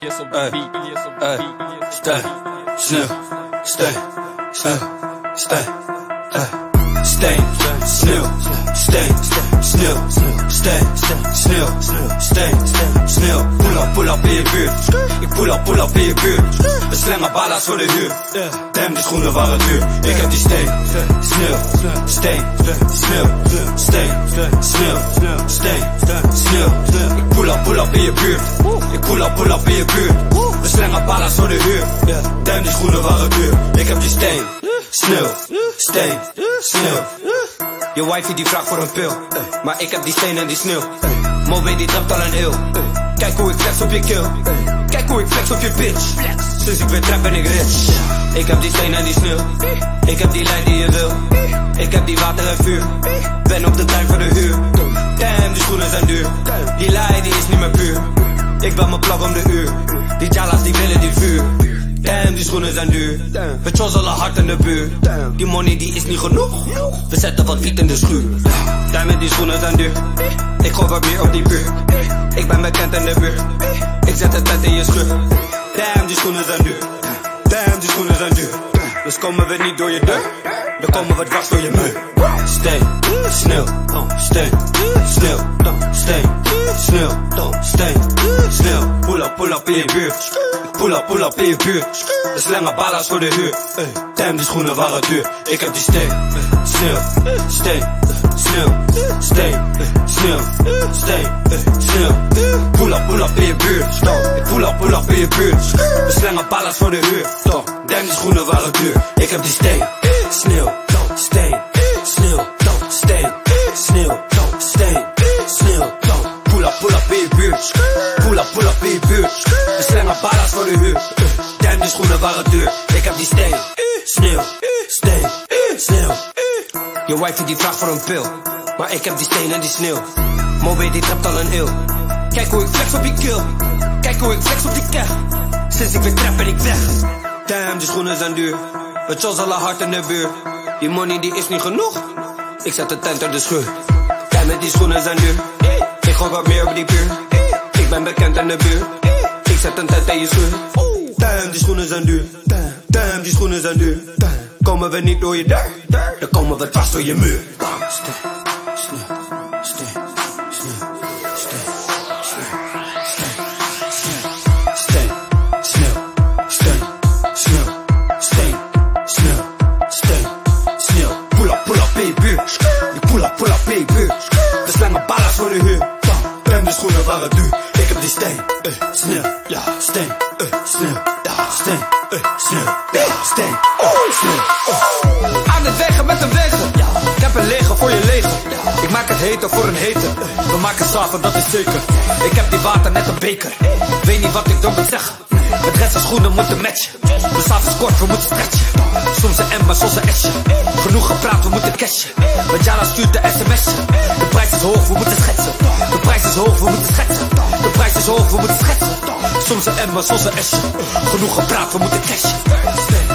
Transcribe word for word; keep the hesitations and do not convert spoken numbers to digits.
Yes, op Ey, de beat, yes, op de ey, beat, stay, snel, stay, stay, stay, ey. Stay, snel, stay, snel, stay, snel, stay, snel. Pull up, pull up in je buurt. Ik pull up, pull up in je buurt. We slengen balla's voor de huur. Damn, die schoenen waren duur. Ik heb die steen, snel, steen, snel, steen, snel, steen, snel. Ik pull up, pull up in je buurt. Ik pull up, pull up in je buurt. We slengen balla's voor de huur. Damn, die schoenen waren duur. Ik heb die steen, snel, steen, snel. Je wifey die vraagt voor een pil, maar ik heb die steen en die sneeuw. Mobe die trapt al een eeuw. Kijk hoe ik flex op je kill. Kijk hoe ik flex op je bitch. Sinds ik weer trap ben ik rich. Ik heb die steen en die sneeuw. Ik heb die lijn die je wil. Ik heb die water en vuur. Ben op de tuin voor de huur. Damn, die schoenen zijn duur. Die lijn die is niet meer puur. Ik ben mijn plak om de uur. Die jalas die willen die vuur. Damn, die schoenen zijn duur. We chozzelen hard in de buurt. Die money die is niet genoeg. We zetten wat wiet in de schuur. Damn, die schoenen zijn duur. Ik gooi wat meer op die buurt. Ik ben bekend in de buurt. Ik zet de tent in je schuur. Damn, die schoenen zijn duur. Damn, die schoenen zijn duur. Dus komen we niet door je deur. Dan komen we dwars door je muur. Stay, snel, stay, snel, stay, snel, stay, snel. Pull up, pull up in je buurt. Pull up, pull up in je buurt. We slengen balla's voor de huur. Damn, die schoenen waren duur. Ik heb die steen, snel, steen, snel, steen, snel, steen, snel. Pull up, pull up in je buurt. Pull up, pull up in je buurt. We slengen balla's voor de huur. Damn, die schoenen waren duur. Ik heb die steen, snel, steen, snel, steen, snel, steen, snel. Pull up, pull up in je buurt. Pull up, pull up in je buurt. We slengen balla's voor de huur. Damn, die schoenen waren duur. Ik heb die steen, snel, steen, snel. Je wifey die vraagt voor een pil, maar ik heb die steen en die sneeuw. Mobe die trapt al een eeuw. Kijk hoe ik flex op die kill. Kijk hoe ik flex op die keg. Sinds ik weer trap ben ik weg. Damn, die schoenen zijn duur. We chozzelen hard in de buurt. Die money die is niet genoeg. Ik zet de tent uit de schuur. Damn, die schoenen zijn duur. Ik gooi wat meer op die buurt. Ik ben bekend in de buurt. Ik zet een tent in je schuur. Damn, die schoenen zijn duur. Damn, die schoenen zijn duur. Komen we niet door je deur, dan komen we dwars door je muur. Stay, snel, stay, snel, stay, stay, snel, stay, snel, stay, snel, stay, snel. Pull up, pull up in je buurt. Je pull up, pull up in je buurt. We slengen balla's voor de huur. Damn, de schoenen waren duur. Ik heb die steen, uh, snel, ja, steen, uh, snel, ja, steen, uh, snel, ja, steen, oh, snel, oh. Aan het wegen met een wegen. Ik heb een leger voor je leger. Ik maak het heter voor een heter. We maken slaven, dat is zeker. Ik heb die water net een beker. Weet niet wat ik dan moet zeggen. Met rest en schoenen moeten matchen. De slaaf is kort, we moeten stretchen. Soms een M, maar soms een S'je. Genoeg gepraat, we moeten cashen. Met Jana stuurt de sms'je. De prijs is hoog, we moeten schetsen. De prijs is hoog, we moeten schetsen. De prijs is hoog, we moeten schetsen. Soms een M, maar soms een S'je. Genoeg gepraat, we moeten cashen.